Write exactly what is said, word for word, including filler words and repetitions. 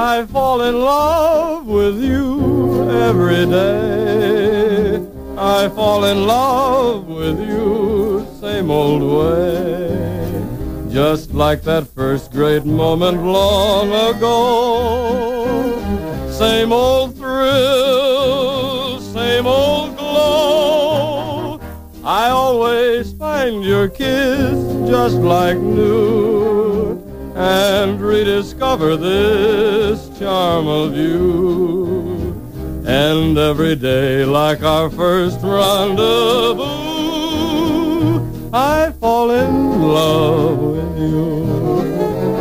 I fall in love with you every day. I fall in love with you, same old way. Just like that first great moment long ago. Same old thrill, same old glow. I always find your kiss just like new, and rediscover this charm of you. And every day like our first rendezvous, I fall in love with you.